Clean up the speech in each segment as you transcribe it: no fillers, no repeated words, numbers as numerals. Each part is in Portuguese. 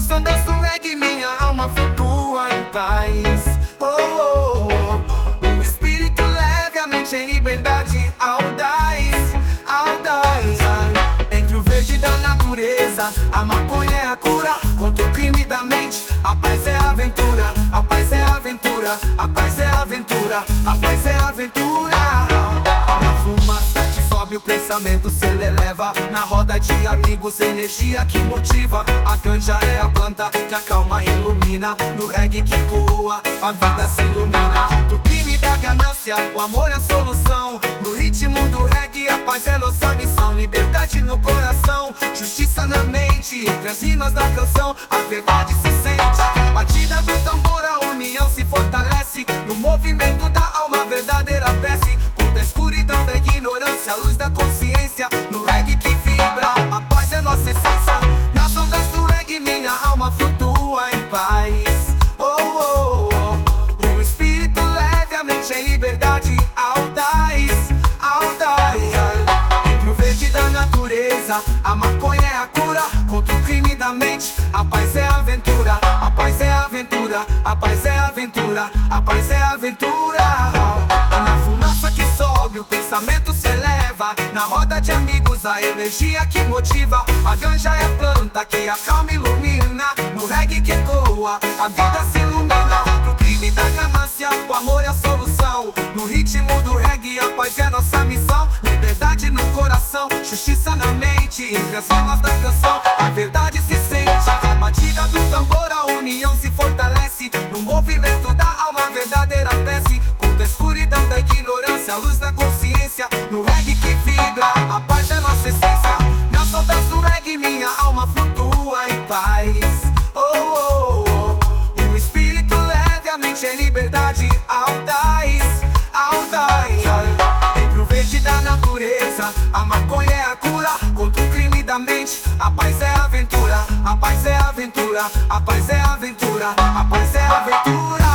Nas ondas do reggae minha alma flutua em paz. Oh, oh, oh. O espírito leve, a mente em liberdade, audaz, audaz. Entre o verde da natureza, a maconha é a cura contra o crime da mente. A paz é a aventura, a paz é a aventura, a paz é a aventura, a paz é a aventura. Na fumaça que sobe o pensamento se eleva. Na roda de amigos, energia que motiva. A ganja é a planta que acalma e ilumina. No reggae que voa, a vida se ilumina. Do crime da ganância, o amor é a solução. No ritmo do reggae, a paz é nossa missão. Liberdade no coração, justiça na mente. Entre as rimas da canção, a verdade se sente. Batida do tambor, a união se fortalece. No movimento da alma, a verdadeira prece. Contra a escuridão da ignorância, a luz da consciência. No reggae que vibra, a paz é nossa essência. Nas ondas do reggae, minha alma flutua em paz. Oh, oh, oh. O espírito leve, a mente em liberdade, audaz, audaz. Entre o verde da natureza, a maconha é a cura contra o crime da mente. A paz é a aventura, a paz é a aventura, a paz é a aventura, a paz é a aventura. Na fumaça que sobe, o pensamento se eleva. Na roda de amigos, a energia que motiva. A ganja é a planta que acalma e ilumina. No reggae que ecoa, a vida se ilumina. Pro crime da ganância, o amor é a solução. No ritmo do reggae, a paz é nossa missão. Liberdade no coração, justiça na mente. Entre as rimas da canção, a verdade se sente. A batida do tambor, a união se fortalece. No movimento da alma, a verdadeira prece. Contra a escuridão da ignorância, a luz da consciência. No reggae que vibra, a paz é nossa essência. Nas ondas do reggae, minha alma flutua em paz. Oh, oh, oh. O espírito leve, a mente em liberdade, audaz, audaz. Entre o verde da natureza, a maconha é a cura contra o crime da mente. A paz é a aventura, a paz é a aventura, a paz é a aventura, a paz é a aventura.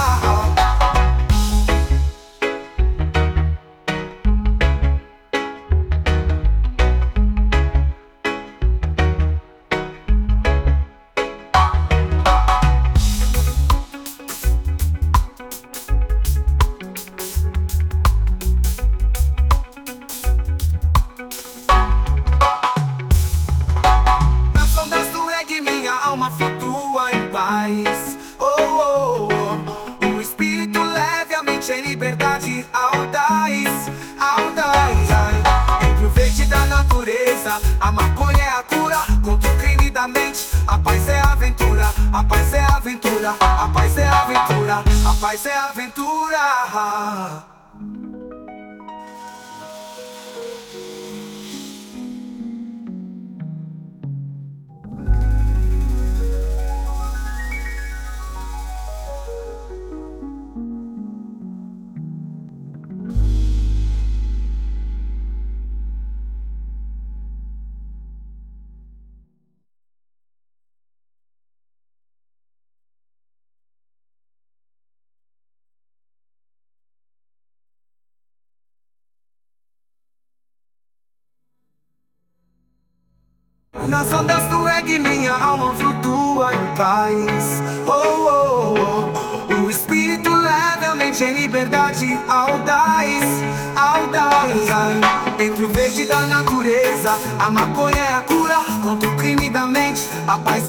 Alma flutua em paz. Oh, oh, oh. O espírito leve, a mente em liberdade, audaz, audaz. Entre o verde da natureza, a maconha é a cura contra o crime da mente. A paz é a aventura, a paz é a aventura, a paz é a aventura, a paz é a aventura. Nas ondas do reggae, minha alma flutua em paz. Oh, oh, oh. O espírito leve, a mente em liberdade, audaz, audaz. Entre o verde da natureza, a maconha é a cura contra o crime da mente. A paz